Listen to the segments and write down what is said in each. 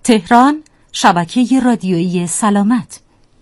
تهران، شبکه رادیویی سلامت.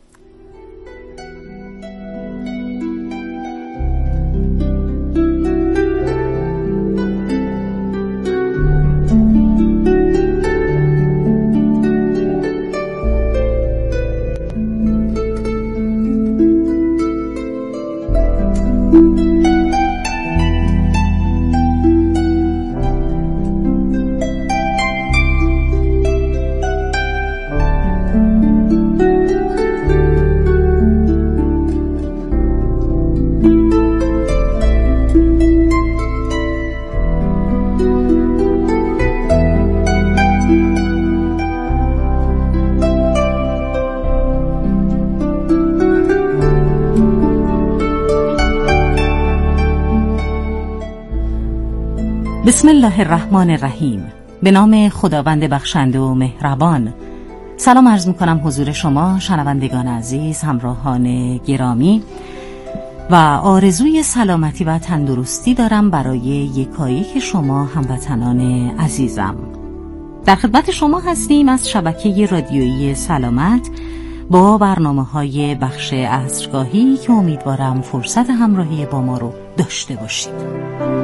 بسم الله الرحمن الرحیم. به نام خداوند بخشنده و مهربان. سلام عرض میکنم حضور شما شنوندگان عزیز، همراهان گرامی، و آرزوی سلامتی و تندرستی دارم برای یکایک شما هموطنان عزیزم. در خدمت شما هستیم از شبکه رادیویی سلامت با برنامه‌های بخش عصرگاهی که امیدوارم فرصت همراهی با ما رو داشته باشید.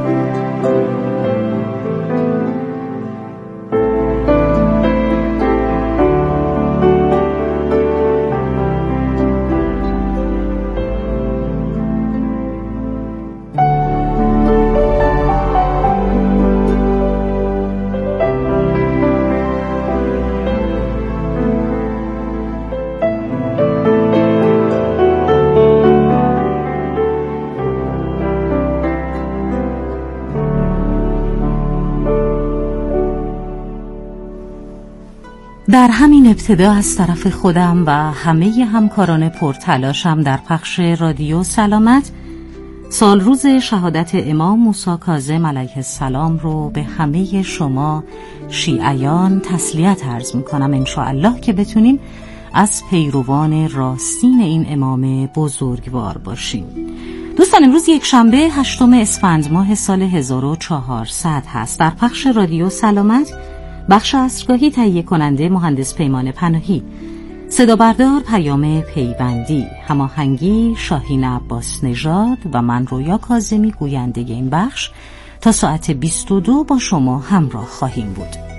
در همین ابتدا از طرف خودم و همه همکاران پرتلاشم در پخش رادیو سلامت سال روز شهادت امام موسی کاظم علیه السلام رو به همه شما شیعیان تسلیت عرض میکنم. انشاءالله که بتونیم از پیروان راستین این امام بزرگوار باشیم. دوستان، امروز یک شنبه 8 اسفند ماه سال 1400 هست. در پخش رادیو سلامت بخش عصرگاهی تهیه کننده مهندس پیمان پناهی، صدا بردار پیام پیوندی، هماهنگی شاهین عباس نژاد و من رویا کاظمی گوینده این بخش تا ساعت 22 با شما همراه خواهیم بود.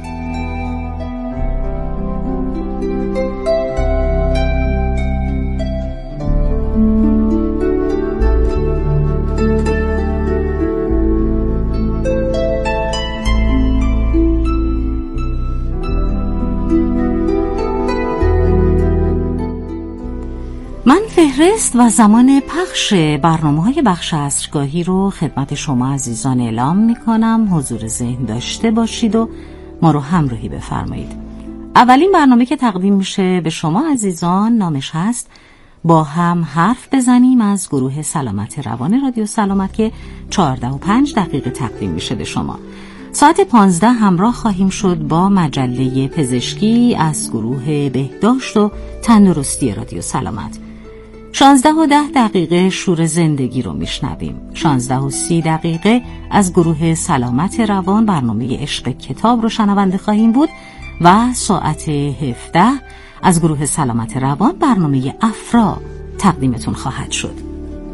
فهرست و زمان پخش برنامه‌های بخش عصرگاهی رو خدمت شما عزیزان اعلام می‌کنم. حضور ذهن داشته باشید و ما رو همراهی بفرمایید. اولین برنامه که تقدیم میشه به شما عزیزان نامش هست با هم حرف بزنیم از گروه سلامت روان رادیو سلامت که 14:05 تقدیم میشه به شما. ساعت 15 همراه خواهیم شد با مجله پزشکی از گروه بهداشت و تندرستی رادیو سلامت. 16:10 شور زندگی رو میشنویم. 16:30 از گروه سلامت روان برنامه عشق کتاب رو شنونده خواهیم بود و ساعت 17 از گروه سلامت روان برنامه افرا تقدیمتون خواهد شد.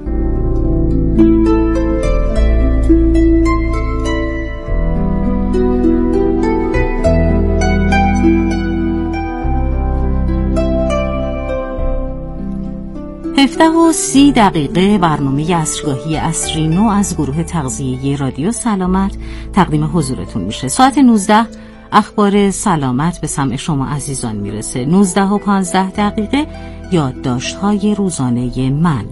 و 30 برنامه عصرگاهی عصری نو از گروه تغذیه رادیو سلامت تقدیم حضورتون میشه. ساعت 19 اخبار سلامت به سمع شما عزیزان میرسه. 19:15 یادداشت‌های روزانه من.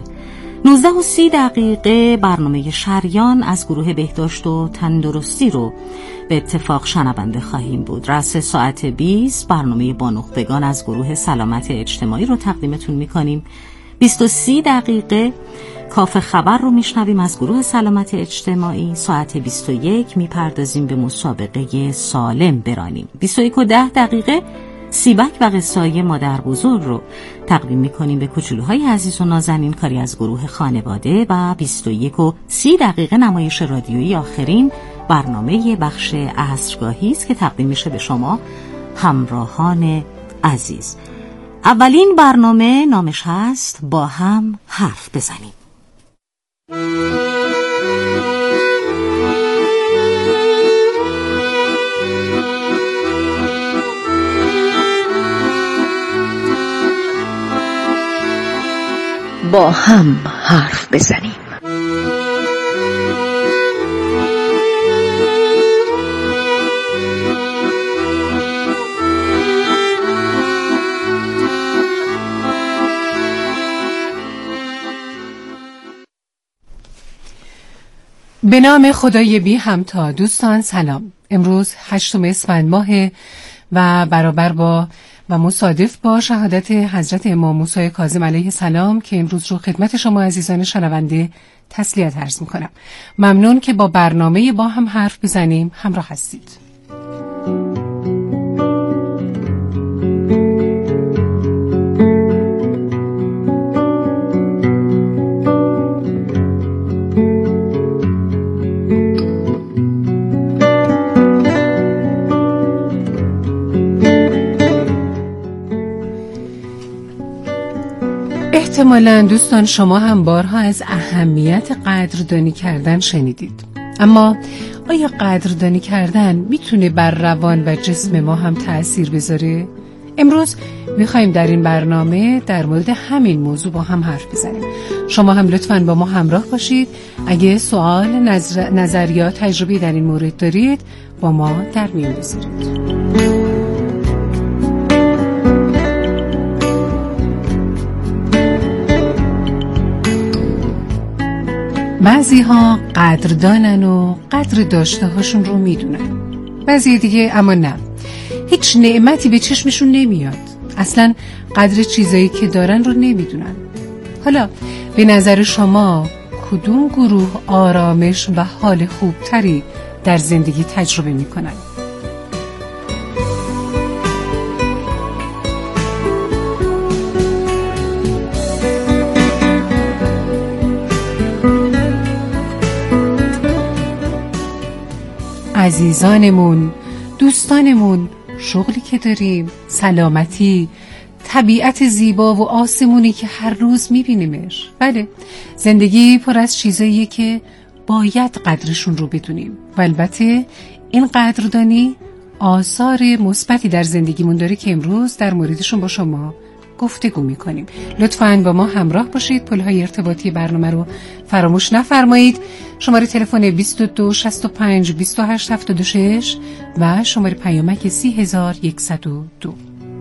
19:30 برنامه شریان از گروه بهداشت و تندرستی رو به اتفاق شنونده خواهیم بود. رأس ساعت 20 برنامه با نخبگان از گروه سلامت اجتماعی رو تقدیمتون میکنیم. 20:30 کاف خبر رو میشنویم از گروه سلامت اجتماعی. ساعت 21 میپردازیم به مسابقه سالم برانیم. 21:10 سیبک و قصه‌های مادر بزرگ رو تقدیم میکنیم به کوچولوهای عزیز و نازنین، کاری از گروه خانواده. و 21:30 نمایش رادیویی آخرین برنامه بخش عصرگاهی است که تقدیم میشه به شما همراهان عزیز، اولین برنامه نامش هست با هم حرف بزنیم. با هم حرف بزنیم. به نام خدای بی همتا. دوستان سلام. امروز 8 اسفند ماه و برابر با و مصادف با شهادت حضرت امام موسی کاظم علیه السلام که امروز رو خدمت شما عزیزان شنونده تسلیت عرض میکنم. ممنون که با برنامه با هم حرف بزنیم همراه هستید. احتمالاً دوستان شما هم بارها از اهمیت قدردانی کردن شنیدید، اما آیا قدردانی کردن میتونه بر روان و جسم ما هم تأثیر بذاره؟ امروز میخوایم در این برنامه در مورد همین موضوع با هم حرف بزنیم. شما هم لطفاً با ما همراه باشید. اگه سوال، نظریات، تجربه در این مورد دارید با ما در میون بذارید. بعضی ها قدردانن و قدر داشته هاشون رو میدونن، بعضی دیگه اما نه، هیچ نعمتی به چشمشون نمیاد، اصلا قدر چیزایی که دارن رو نمیدونن. حالا به نظر شما کدوم گروه آرامش و حال خوبتری در زندگی تجربه میکنن؟ عزیزانمون، دوستانمون، شغلی که داریم، سلامتی، طبیعت زیبا و آسمونی که هر روز میبینیمش. بله، زندگی پر از چیزاییه که باید قدرشون رو بدونیم و البته این قدردانی آثار مثبتی در زندگیمون داره که امروز در موردشون با شما گفتگو میکنیم. لطفاً با ما همراه باشید. پلهای ارتباطی برنامه رو فراموش نفرمایید. شماره تلفن 22 65 28 76 و شماره پیامک 30102.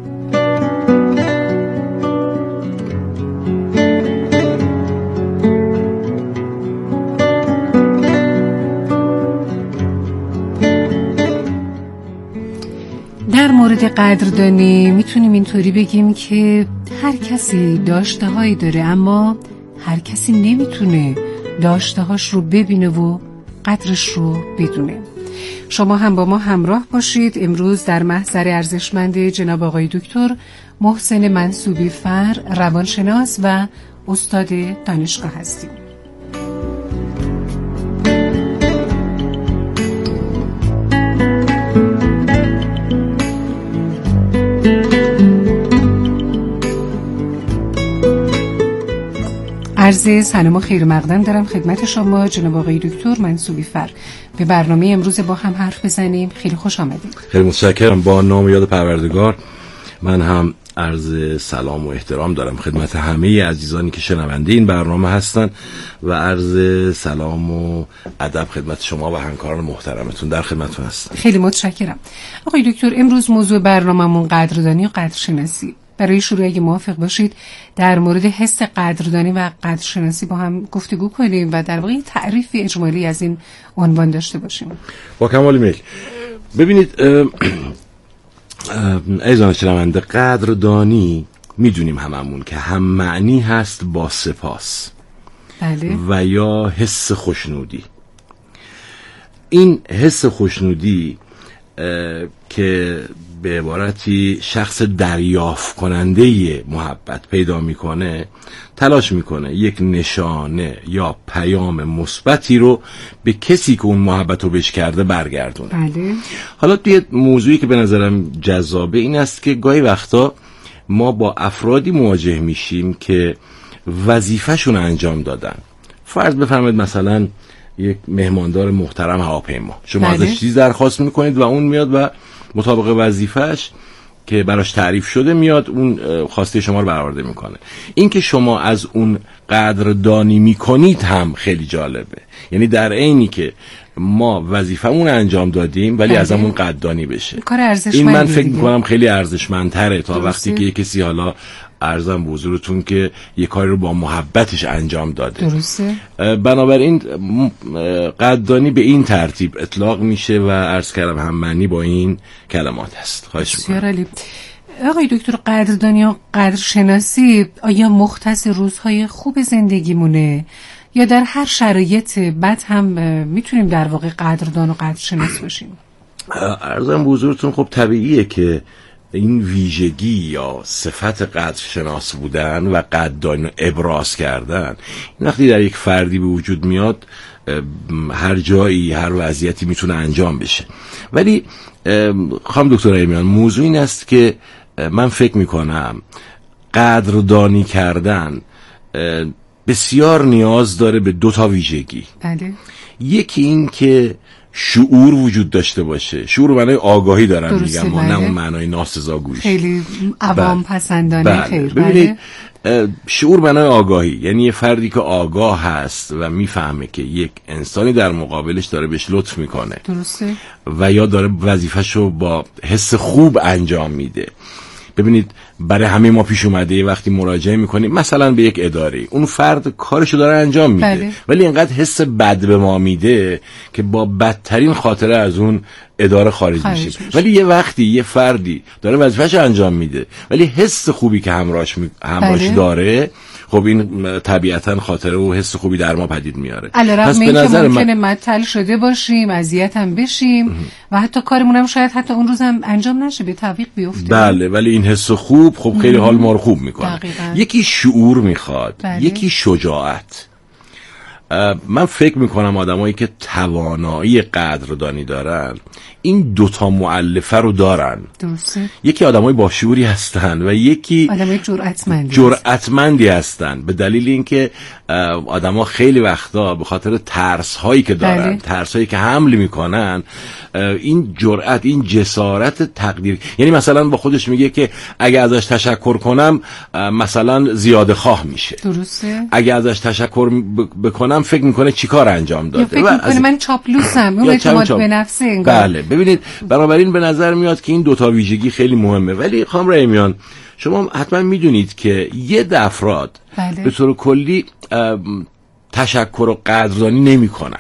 در مورد قدردانی میتونیم اینطوری بگیم که هر کسی داشته هایی داره، اما هر کسی نمیتونه داشته هاش رو ببینه و قدرش رو بدونه. شما هم با ما همراه باشید. امروز در محضر ارزشمند جناب آقای دکتر محسن منصوبی فر، روانشناس و استاد دانشگاه هستیم. عرض سلام و خیر مقدم دارم خدمت شما جناب آقای دکتر منصوبی فر. به برنامه امروز با هم حرف بزنیم خیلی خوش آمدید. خیلی متشکرم. با نام یاد پروردگار من هم عرض سلام و احترام دارم خدمت همه عزیزانی که شنونده این برنامه هستن و عرض سلام و ادب خدمت شما و همکاران محترمتون. در خدمتتون هستم. خیلی متشکرم. آقای دکتر، امروز موضوع برنامه‌مون قدردانی و قدرشناسی. برای شروع اگه موافق باشید در مورد حس قدردانی و قدرشناسی با هم گفتگو کنیم و در واقع تعریفی اجمالی از این عنوان داشته باشیم. با کمال میل. ببینید عزیزان شنونده، قدردانی میدونیم هممون که هم معنی هست با سپاس. بله. و یا حس خوشنودی. این حس خوشنودی که به عبارتی شخص دریافت کننده محبت پیدا میکنه تلاش میکنه یک نشانه یا پیام مثبتی رو به کسی که اون محبت رو بهش کرده برگردونه. بله. حالا یه موضوعی که به نظرم جذابه این است که گاهی وقتا ما با افرادی مواجه میشیم که وظیفه‌شون انجام دادن. فرض بفرمایید مثلا یک مهماندار محترم هواپیما، شما ازش چیز درخواست میکنید و اون میاد و مطابق وظیفه‌اش که براش تعریف شده میاد اون خواسته شما رو برآورده میکنه. این که شما از اون قدردانی میکنید هم خیلی جالبه. یعنی در عینی که ما وظیفمون انجام دادیم ولی ازمون قدردانی بشه. کار ارزشمندی. این من فکر میکنم خیلی ارزشمندتره تا وقتی که کسی حالا عرضم به حضورتون که یه کاری رو با محبتش انجام داده. درسته. بنابراین قدردانی به این ترتیب اطلاق میشه و عرض کردم هم معنی با این کلمات هست. خواهش میکنم. آقای دکتر، قدردانی و قدرشناسی آیا مختص روزهای خوب زندگیمونه یا در هر شرایط بد هم میتونیم در واقع قدردان و قدرشناس باشیم؟ عرضم به حضورتون خب طبیعیه که این ویژگی یا صفت قدرشناس بودن و قدردانی ابراز کردن این وقتی در یک فردی به وجود میاد هر جایی هر وضعیتی میتونه انجام بشه. ولی خانم دکتر ایمیان، موضوع این است که من فکر میکنم قدردانی کردن بسیار نیاز داره به 2 ویژگی. بله. یکی این که شعور وجود داشته باشه. شعور معنای آگاهی دارم میگم، بله. نه اون معنای ناسزاگویی. خیلی عوام پسندانه. بله. خیر. ببینید شعور معنای آگاهی، یعنی یه فردی که آگاه هست و میفهمه که یک انسانی در مقابلش داره بهش لطف میکنه. درسته. و یا داره وظیفه‌شو با حس خوب انجام میده. ببینید برای همه ما پیش اومده یه وقتی مراجعه میکنیم مثلا به یک اداره، اون فرد کارشو داره انجام میده. بله. ولی اینقدر حس بد به ما میده که با بدترین خاطره از اون اداره خارج میشه. ولی یه وقتی یه فردی داره وظیفه‌شو انجام میده ولی حس خوبی که همراهش بله. داره، خب این طبیعتا خاطره و حس خوبی در ما پدید میاره. پس به نظر ممکنه معطل شده باشیم، اذیت هم بشیم و حتی کارمون هم شاید حتی اون روز هم انجام نشه، به تعویق بیفته. بله، ولی این حس خوب خب خیلی حال ما رو خوب میکنه. یکی شعور میخواد. بله. یکی شجاعت. من فکر میکنم آدمایی که توانایی قدردانی دارن این 2 مؤلفه رو دارن. درسته. یکی آدمای با شعوری هستن و یکی آدمای جرأتمندی هستن، به دلیل اینکه آدما خیلی وقتا به خاطر ترس هایی که دارن، بله. ترس هایی که حمل میکنن، این جرأت، این جسارت تقدیر، یعنی مثلا با خودش میگه که اگه ازش تشکر کنم مثلا زیاده خواه میشه. درسته. اگه ازش تشکر بکنم فکر میکنه چیکار انجام داده، یا فکر میکنه من چاپلوسم، اون اعتماد به نفسه انگار. بله. ببینید بنابراین به نظر میاد که این 2 ویژگی خیلی مهمه. ولی خانم ایمیان، شما حتما میدونید که یه افراد بله. به طور کلی تشکر و قدردانی نمیکنن.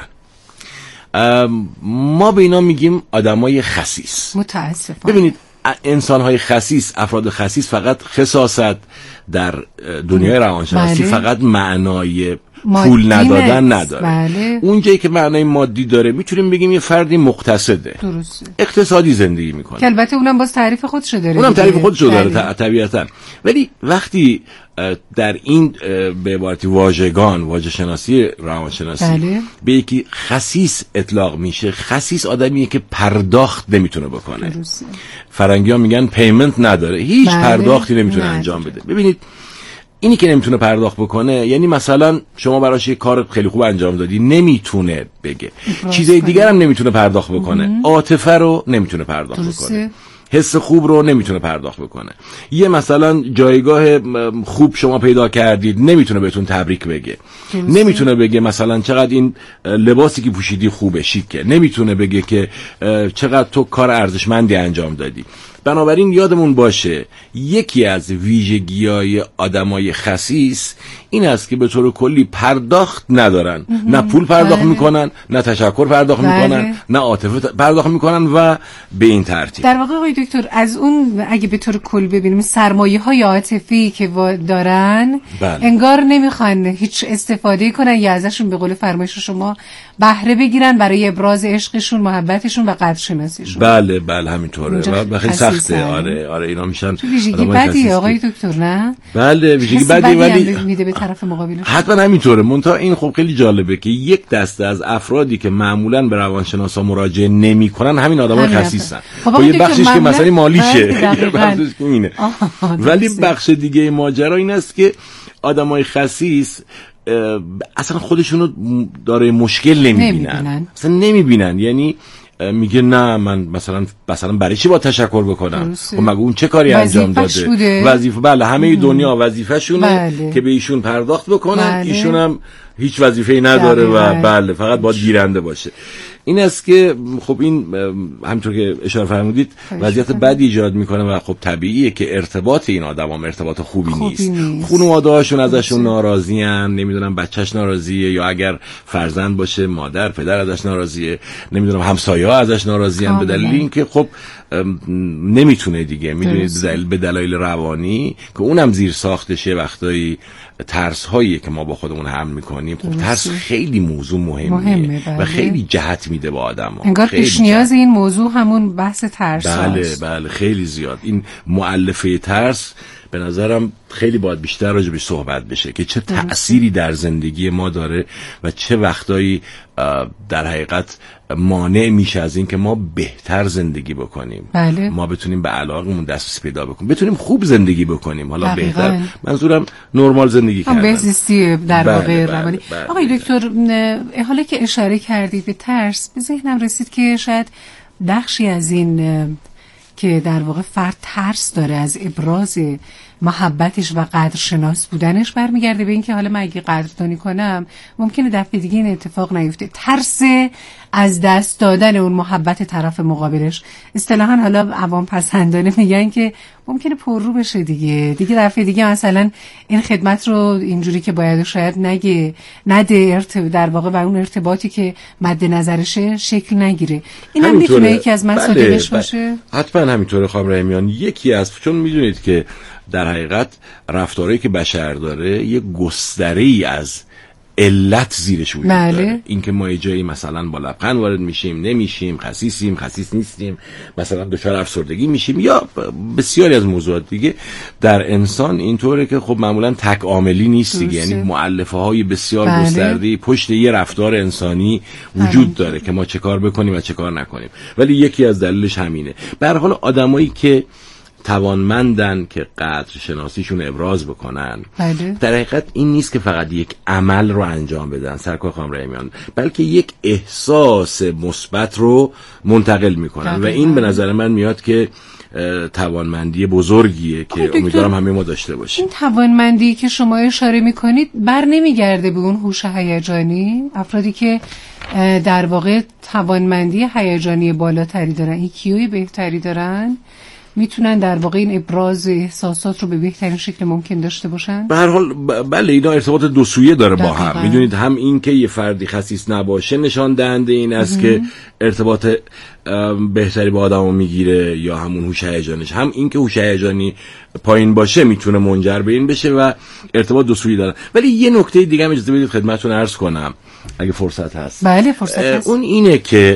ما به اینا میگیم آدمای خسیس. متاسفانه. ببینید انسان‌های خسیس، افراد خسیس فقط خساست در دنیای روانشناسی بله. فقط معنای پول ندادن نداره. بله. اونجایی که معنای مادی داره میتونیم بگیم یه فردی مقتصده. درسته. اقتصادی زندگی میکنه. که البته اونم باز تعریف خودشو داره. اونم تعریف خودشو داره طبیعتا. ولی وقتی در این به عبارتی واژه شناسی روانشناسی بله. به یکی خسیس اطلاق میشه، خسیس آدمیه که پرداخت نمیتونه بکنه. درسته. فرنگی‌ها میگن پیمنت نداره، هیچ بله. پرداختی نمیتونه انجام بده. ببینید اینی که نمیتونه پرداخت بکنه، یعنی مثلا شما براش یه کار خیلی خوب انجام دادی نمیتونه بگه، چیزای دیگر هم نمیتونه پرداخت بکنه، عاطفه رو نمیتونه پرداخت بکنه، حس خوب رو نمیتونه پرداخت بکنه. یه مثلا جایگاه خوب شما پیدا کردید نمیتونه بهتون تبریک بگه، نمیتونه بگه مثلا چقدر این لباسی که پوشیدی خوبه، شیکه، نمیتونه بگه که چقدر تو کار ارزشمندی انجام دادی. بنابراین یادمون باشه یکی از ویژگی‌های آدمای خسیس این است که به طور کلی پرداخت ندارن، نه پول پرداخت میکنن، نه تشکر پرداخت میکنن، نه عاطفه پرداخت میکنن و به این ترتیب. در واقع آقای دکتر از اون اگه به طور کل ببینیم سرمایه‌های عاطفی که دارن، بله. انگار نمیخوان هیچ استفاده کنن یا ازشون به قول فرمایش شما بهره بگیرن برای ابراز عشقشون، محبتشون و قدر شناسیشون. بله همینطوره و خیلی سخته. آره اینا میشن ویژگی بدی آقای دکتر، نه؟ بله ویژگی بدی، ولی میده به طرف مقابلش. حتما همینطوره. منتها این خب خیلی جالبه که یک دسته از افرادی که معمولا به روانشناسا مراجعه نمیکنن همین آدمای خسیسن. خب یه بخشش که مثلا مالیشه، یه بخشش که اینه. ولی بخش دیگه ماجرا این است که آدمای خسیس اصلا خودشونو داره مشکل نمیبینن. اصلا نمیبینن، یعنی میگه نه من مثلا برای چی با تشکر بکنم؟ خب مگه اون چه کاری انجام داده؟ وظیفه بله همه دنیا وظیفه شونه که به ایشون پرداخت بکنن. ایشون هم هیچ وظیفه‌ای نداره و بله فقط باید گیرنده باشه. این است که خب این همونطور که اشاره فرمودید وضعیت بدی ایجاد میکنه و خب طبیعیه که ارتباط این آدمام ارتباط خوبی نیست. خانواده‌هاشون ازشون ناراضیان، نمیدونم بچهش ناراضیه، یا اگر فرزند باشه مادر پدر ازش ناراضیه، نمیدونم همسایه‌ها ازش ناراضیان به دلیل اینکه خب نمیتونه دیگه، میدونید به دلایل روانی که اونم زیر ساختشه. وقتایی ترس هایی که ما با خودمون حمل میکنیم، خب ترس خیلی موضوع مهمیه و خیلی جهت میده به آدم ها. انگار پیش نیاز این موضوع همون بحث ترس هست. بله خیلی زیاد. این مؤلفه ترس به نظرم خیلی باید بیشتر راجع بهش صحبت بشه که چه تأثیری در زندگی ما داره و چه وقتایی در حقیقت مانع میشه از این که ما بهتر زندگی بکنیم. بله. ما بتونیم به علاقمون دسترسی پیدا بکنیم، بتونیم خوب زندگی بکنیم. حالا بهتر منظورم نرمال زندگی کردن، بهزیستی در واقع روانی. آقای دکتر حالا که اشاره کردید به ترس، به ذهنم رسید که شاید بخشی از این که در واقع فرد ترس داره از ابراز محبتش و قدرشناس بودنش برمیگرده به این که حالا من اگه قدردانی کنم ممکنه دفعه دیگه این اتفاق نیفته. ترس از دست دادن اون محبت طرف مقابلش. اصطلاحاً حالا عوام پسندانه میگن که ممکنه پررو بشه دیگه دفعه دیگه مثلا این خدمت رو اینجوری که باید شاید نده در واقع و اون ارتباطی که مد نظرشه شکل نگیره. این هم میتونه یکی از مصادیقش باشه. حتما همینطوره خانم رحیمیان. یکی از، چون میدونید که در حقیقت رفتارهایی که بشر داره یه گستره‌ای از علت زیرش وجود داره. این که ما یه جایی مثلا با لبخند وارد میشیم نمیشیم، خسیس نیستیم، مثلا دچار افسردگی میشیم، یا بسیاری از موضوعات دیگه در انسان اینطوره که خب معمولا تک عاملی نیست دیگه. یعنی مؤلفه های بسیار گسترده پشت یه رفتار انسانی وجود داره که ما چه کار بکنیم و چه کار نکنیم. ولی یکی از دلیلش همینه. به هر حال آدمایی که توانمندن که قدر شناسیشون ابراز بکنن، در حقیقت این نیست که فقط یک عمل رو انجام بدن سرکار خانم رحیمیان، بلکه یک احساس مثبت رو منتقل میکنن و این به نظر من میاد که توانمندی بزرگیه که امیدوارم همه ما داشته باشیم. این توانمندی که شما اشاره میکنید بر نمیگرده به اون هوش هیجانی؟ افرادی که در واقع توانمندی هیجانی بالاتری دارن، EQ بهتری دارن، میتونن در واقع این ابراز احساسات رو به بهترین شکل ممکن داشته باشن؟ به هر حال بله اینا ارتباط دو سویه داره با هم. میدونید هم این که یه فردی خسیس نباشه نشان دهنده این است که ارتباط بهتری با آدمو میگیره، یا همون هوش هیجانیش، هم این که هوش هیجانی پایین باشه میتونه منجر به این بشه و ارتباط دو سویه داره. ولی یه نکته دیگه هم اجازه بدید خدمتتون عرض کنم اگه فرصت هست. بله فرصت هست. اون اینه که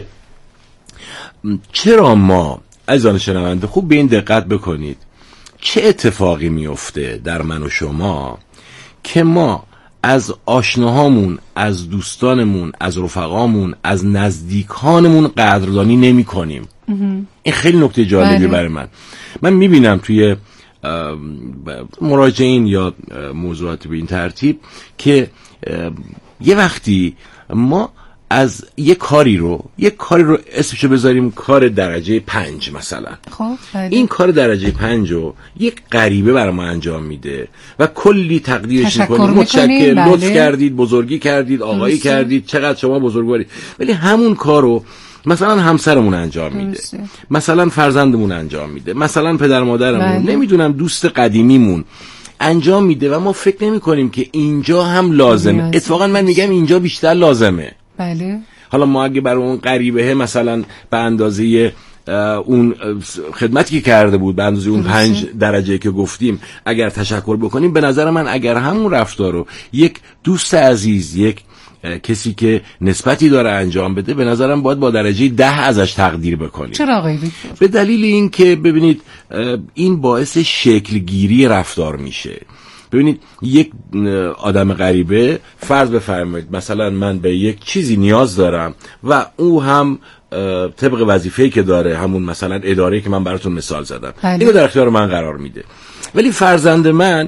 چرا ما عزیزان شنونده خوب به این دقت بکنید چه اتفاقی میفته در من و شما که ما از آشناهامون، از دوستانمون، از رفقامون، از نزدیکانمون قدردانی نمی کنیم. این خیلی نکته جالبی برای من میبینم توی مراجعین یا موضوعات به این ترتیب که یه وقتی ما از یک کاری رو اسمشو بذاریم کار درجه 5 مثلا. خب این کار درجه 5 رو یک غریبه برای ما انجام میده و کلی تقدیرش میکنیم، متشکرم، لطف کردید، بزرگی کردید، آقایی کردید، چقدر شما بزرگوارید. ولی همون کارو مثلا همسرمون انجام میده، مثلا فرزندمون انجام میده، مثلا پدر مادرمون، نمیدونم دوست قدیمیمون انجام میده و ما فکر نمی کنیم که اینجا هم لازمه. اتفاقا من میگم اینجا بیشتر لازمه. بله. حالا ما اگه برای اون غریبه مثلا به اندازه اون خدمتی که کرده بود، به اندازه اون 5 درجه که گفتیم اگر تشکر بکنیم، به نظر من اگر همون رفتار رو یک دوست عزیز، یک کسی که نسبتی داره انجام بده به نظرم باید با درجه 10 ازش تقدیر بکنیم. چرا آقای دکتر؟ به دلیل این که ببینید این باعث شکلگیری رفتار میشه. ببینید یک آدم غریبه فرض بفرمایید مثلا من به یک چیزی نیاز دارم و او هم طبق وظیفه‌ای که داره، همون مثلا اداره‌ای که من براتون مثال زدم، اینو در اختیار من قرار میده، ولی فرزند من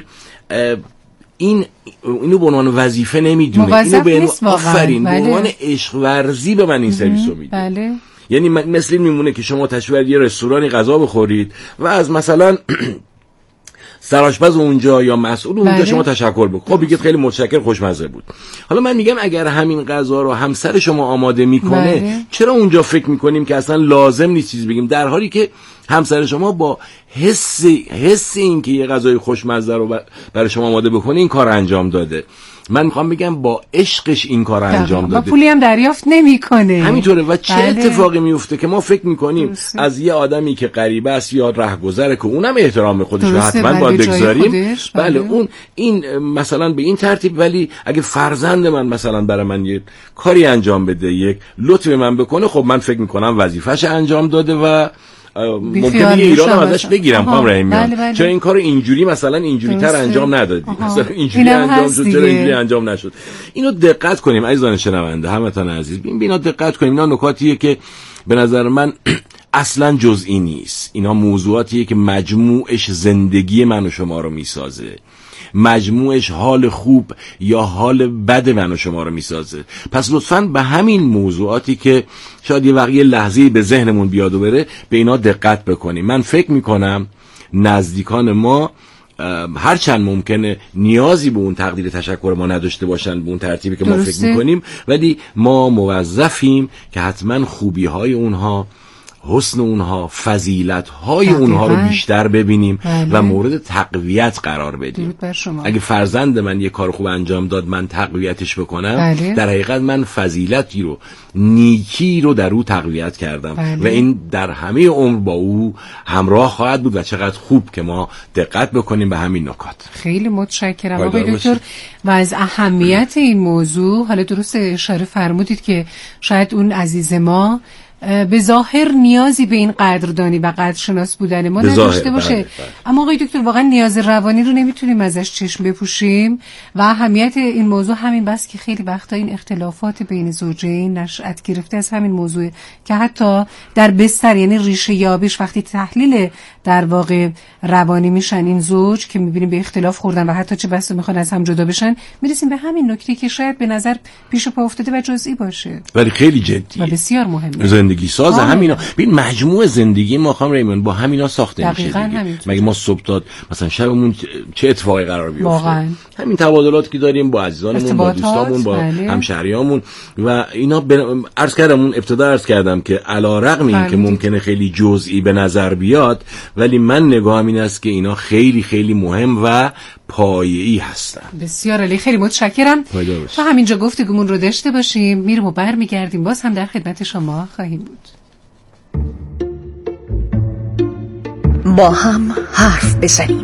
اینو به عنوان وظیفه نمیدونه، اینو به عنوان آفرین به عنوان عشق ورزی به من این سرویسو میده. بله. یعنی مثل این میمونه که شما تشویق یه رستورانی غذا بخورید و از مثلا سرآشپز اونجا یا مسئول اونجا شما تشکر بکنید، خب بگید خیلی متشکرم، خوشمزه بود. حالا من میگم اگر همین غذا رو همسر شما آماده میکنه، چرا اونجا فکر میکنیم که اصلا لازم نیست چیز بگیم، در حالی که همسر شما با حس این که یه غذای خوشمزه رو برای شما آماده بکنه این کار انجام داده. من میخوام بگم با عشقش این کار انجام داده و پولی هم دریافت نمیکنه. همینطوره. و چه اتفاقی میفته که ما فکر میکنیم از یه آدمی که غریبه است یا رهگذره که اونم احترام خودش رو حتما باید بگذاریم، بله اون این مثلا به این ترتیب، ولی اگه فرزند من مثلا برای من یه کاری انجام بده، یک لطفی من بکنه، خب من فکر میکنم وظیفه‌ش انجام داده و ممکنه یه ایران ازش بگیرم. خواهم رحیمیان چرا این کارو اینجوری مثلا اینجوری تر انجام ندادی، مثلا اینجوری انجام شد، چرا اینجوری انجام نشد. اینو دقت کنیم عزیزان شنونده، همتون عزیز، اینا دقت کنیم. اینا نکاتیه که به نظر من اصلا جزئی نیست، اینا موضوعاتیه که مجموعش زندگی من و شما رو میسازه، مجموعش حال خوب یا حال بد من و شما رو میسازه. پس لطفاً به همین موضوعاتی که شاید یه وقتی لحظه‌ای به ذهنمون بیاد و بره به اینا دقت بکنیم. من فکر میکنم نزدیکان ما هرچند ممکنه نیازی به اون تقدیر تشکر ما نداشته باشن به اون ترتیبی که ما فکر میکنیم، ولی ما موظفیم که حتما خوبی‌های اونها، حسن اونها، فضیلت‌های اونها رو بیشتر ببینیم و مورد تقویت قرار بدیم. اگه فرزند من یه کار خوب انجام داد من تقویتش بکنم، در حقیقت من فضیلتی رو، نیکی رو در او تقویت کردم و این در همه عمر با او همراه خواهد بود و چقدر خوب که ما دقت بکنیم به همین نکات. خیلی متشکرم آقای دکتر. و از اهمیت این موضوع، حالا درست اشاره فرمودید که شاید اون عزیز ما به ظاهر نیازی به این قدردانی و قدرشناس بودن ما نداشته باشه، اما آقای دکتر واقعا نیاز روانی رو نمیتونیم ازش چشم بپوشیم و اهمیت این موضوع همین بس که خیلی وقتا این اختلافات بین زوجین نشأت گرفته از همین موضوع که حتی در بستر، یعنی ریشه یابیش وقتی تحلیل در واقع روانی میشن این زوج که میبینیم به اختلاف خوردن و حتی چه بسا میخوان از هم جدا بشن، میرسیم به همین نکته که شاید به نظر پیش پا افتاده و جزئی باشه ولی خیلی جدیه و بسیار مهمه. زندگی ساز همینا. ببین مجموع زندگی ما خانم ریمون با همینا ساخته میشه. مگه ما صبح تا مثلا شبمون چه اتفاقی قرار بیفته؟ همین تبادلاتی که داریم با عزیزانمون، با دوستامون، با همشهریامون و اینا. عرض کردم که علیرغم این که ممکنه خیلی جزئی به نظر بیاد، ولی من نگاهم این است که اینا خیلی خیلی مهم و پایه‌ای هستن. بسیار عالی، خیلی متشکرم. تا همینجا گفتگومون رو داشته باشیم، میریم و برمیگردیم، باز هم در خدمت شما خواهیم بود. با هم حرف بزنیم.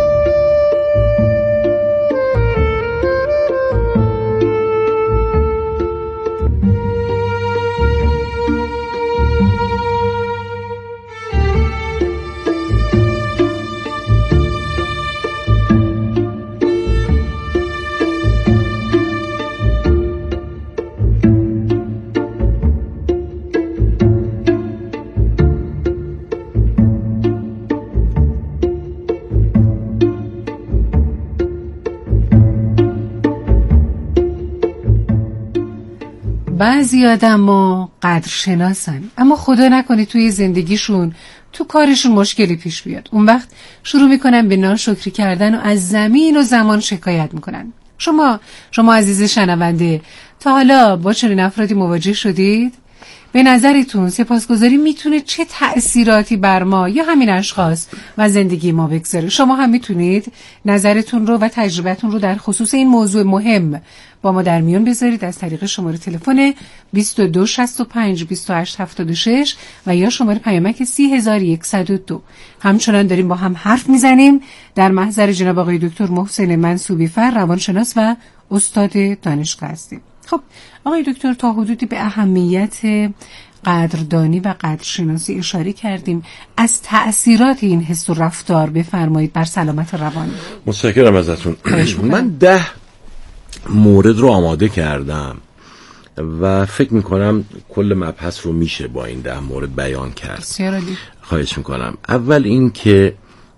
بعضی آدم‌ها قدرشناسن اما خدا نکنه توی زندگیشون، تو کارشون مشکلی پیش بیاد، اون وقت شروع میکنن به ناشکری کردن و از زمین و زمان شکایت میکنن. شما عزیز شنونده تا حالا با چنین افرادی مواجه شدید؟ به نظرتون سپاسگزاری میتونه چه تأثیراتی بر ما یا همین اشخاص و زندگی ما بگذاره؟ شما هم میتونید نظرتون رو و تجربتون رو در خصوص این موضوع مهم با ما در میون بذارید از طریق شماره تلفن 2265 2876 و یا شماره پیامک 30102. همچنان داریم با هم حرف میزنیم در محضر جناب آقای دکتر محسن منصوبی فر، روانشناس و استاد دانشگاه هستیم. خب آقای دکتر، تا حدودی به اهمیت قدردانی و قدرشناسی اشاره کردیم. از تأثیرات این حس و رفتار بفرمایید بر سلامت روانی. متشکرم ازتون. من 10 مورد رو آماده کردم و فکر میکنم کل مبحث رو میشه با این 10 مورد بیان کرد. بسیار عالی. خواهش میکنم. اول این که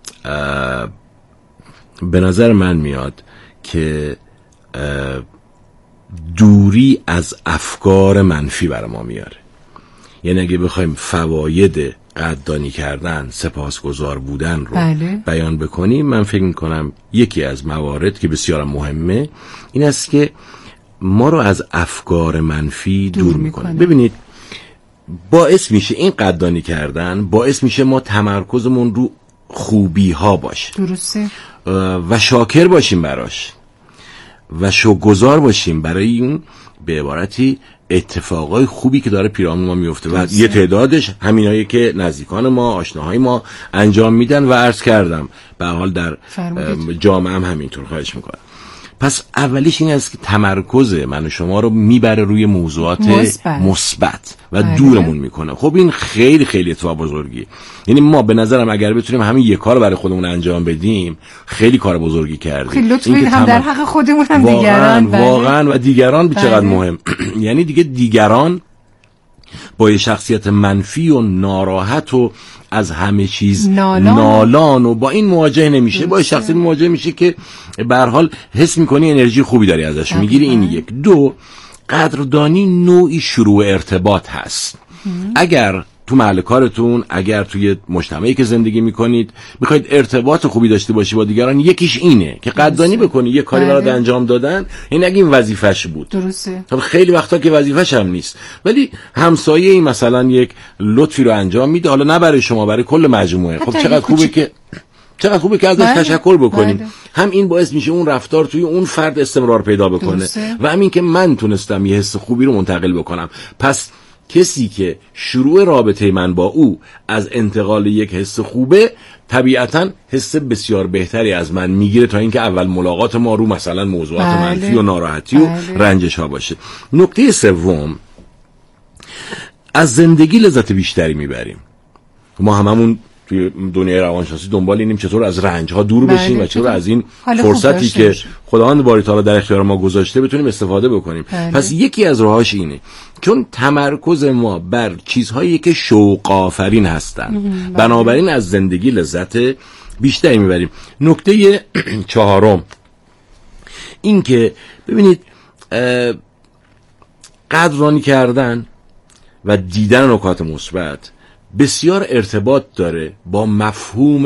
به نظر من میاد که دوری از افکار منفی برای ما میاره. یعنی اگه بخوایم فواید قدردانی کردن، سپاسگزار بودن رو بیان بکنیم، من فکر میکنم یکی از موارد که بسیار مهمه این است که ما رو از افکار منفی دور میکنه. ببینید، باعث میشه این قدردانی کردن، باعث میشه ما تمرکزمون رو خوبی ها باشه. درسته. و شاکر باشیم براش و شکرگزار باشیم برای اون به عبارتی اتفاقای خوبی که داره پیرامون ما میفته و یه تعدادش همینایی که نزدیکان ما، آشناهای ما انجام میدن و عرض کردم به حال در جامعه هم همینطور. خواهش میکنم. پس اولیش این است که تمرکز من و شما رو میبره روی موضوعات مثبت و دورمون میکنه. خب این خیلی خیلی اتفاق بزرگی. یعنی ما به نظرم اگر بتونیم همین یک کار برای خودمون انجام بدیم، خیلی کار بزرگی کردیم. خیلی لطف کنید هم در حق خودمون هم دیگران. واقعا و دیگران به چقدر مهم. یعنی دیگه دیگران با یه شخصیت منفی و ناراحت و از همه چیز نالان و با این مواجه نمیشه. با شخصی مواجه میشه که به هر حال حس میکنی انرژی خوبی داری ازش میگیری. این یک. 2، قدردانی نوعی شروع ارتباط هست. اگر تو محل کارتون، اگر توی مجتمعی که زندگی میکنید میخواید ارتباط خوبی داشته باشی با دیگران، یکیش اینه که قدردانی بکنی. یه کاری برات انجام دادن، این اگه این وظیفش بود. درسته. خب خیلی وقتا که وظیفش هم نیست، ولی همسایه این مثلا یک لطفی رو انجام میده، حالا نه برای شما، برای کل مجموعه. خب چقدر خوبه که ازش تشکر بکنیم. هم این باعث میشه اون رفتار توی اون فرد استمرار پیدا بکنه و همین که من تونستم یه حس خوبی رو منتقل بکنم. پس کسی که شروع رابطه من با او از انتقال یک حس خوبه، طبیعتاً حس بسیار بهتری از من میگیره تا اینکه اول ملاقات ما رو مثلا موضوعات منفی و ناراحتی و رنجش ها باشه. نکته 3، از زندگی لذت بیشتری میبریم. ما هممون توی دنیای روانشناسی دنبال اینیم چطور از رنج ها دور بشیم و چطور از این فرصتی که خداوند باری تعالی در اختیار ما گذاشته بتونیم استفاده بکنیم. پس یکی از راهاش اینه، چون تمرکز ما بر چیزهایی که شوق آفرین هستن، بنابراین از زندگی لذت بیشتری میبریم. نکته 4، این که ببینید قدردانی کردن و دیدن نکات مثبت بسیار ارتباط داره با مفهوم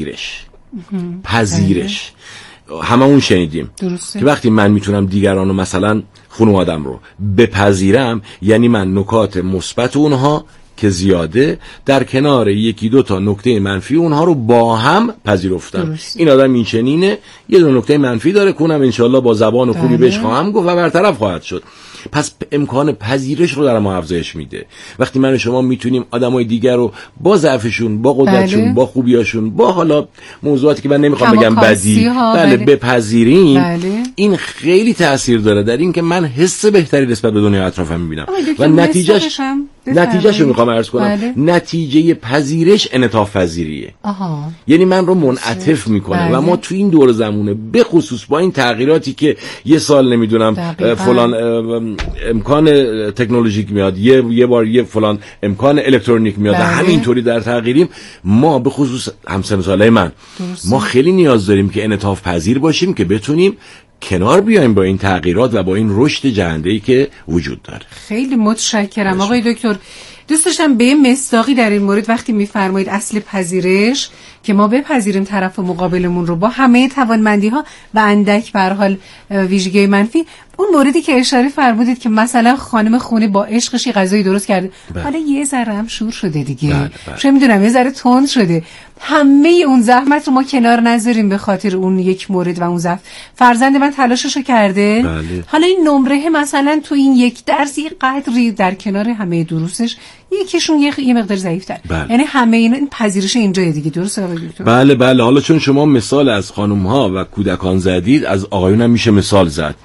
پذیرش. هممون شنیدیم که وقتی من میتونم دیگران رو، مثلا خانوادم رو بپذیرم، یعنی من نکات مثبت اونها که زیاده در کنار 1-2 تا نکته منفی اونها رو با هم پذیرفتم. این آدم این چنینه، یه دو نکته منفی داره که اونم انشالله با زبان خوبی بهش خواهم گفت و برطرف خواهد شد. پس امکان پذیرش رو در ما افزایش میده. وقتی من و شما میتونیم آدمای دیگر رو با ضعفشون، با قدرتشون، با خوبیاشون، با حالا موضوعاتی که من نمیخوام بگم بدی، بپذیریم، این خیلی تاثیر داره در این که من حس بهتری نسبت به دنیای اطرافم میبینم و نتیجهش رو میخوام عرض کنم. نتیجه پذیرش انعطاف پذیریه. یعنی من رو منعطف میکنه و ما تو این دور زمونه، به خصوص با این تغییراتی که یه سال نمیدونم فلان امکان تکنولوژیک میاد، یه بار یه فلان امکان الکترونیک میاد، همینطوری در تغییریم. ما به خصوص همسن سالای من ما خیلی نیاز داریم که انعطاف پذیر باشیم که بتونیم کنار بیایم با این تغییرات و با این رشد جهنده‌ای که وجود داره. خیلی متشکرم آقای دکتر. دوست داشتم به مصداقی در این مورد وقتی میفرمایید اصل پذیرش که ما بپذیریم طرف مقابلمون رو با همه توانمندی‌ها و اندک به هر حال ویژگی منفی، اون موردی که اشاره فرمودید که مثلا خانم خونه با عشقش غذای درست کرده، حالا یه ذره هم شور شده دیگه، چه میدونم یه ذره تند شده، همه اون زحمت رو ما کنار نذاریم به خاطر اون یک مورد و اون ضعف. فرزند من تلاششو کرده، حالا این نمره مثلا تو این 1 درس یه قدری در کنار همه دروسش یکیشون یه مقدار ضعیف‌تر، یعنی همه این پذیرش اینجاست دیگه. درسته آقای دکتر؟ بله. حالا چون شما مثال از خانم‌ها و کودکان زدید، از آقایون هم میشه مثال زد.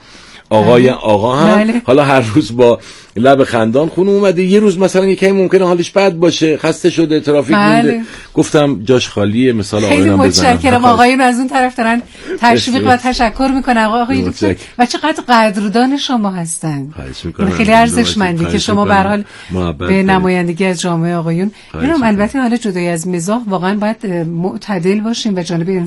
آقا هم بله. حالا هر روز با لب خندان خونه اومده، یه روز مثلا یکی ممکنه حالش بد باشه، خسته شده، ترافیک مونده، گفتم جاش خالیه، مثال آقایونم بزنم. خیلی متشکرم. آقایون از اون طرف دارن تشویق و تشکر میکنن. آقای دکتر و چقدر قدردان شما هستن. خیلی ارزشمندی که شما به هر حال به نمایندگی از جامعه آقایون، اینم البته حالا جدای از مزاح واقعا باید معتدل باشیم و جانب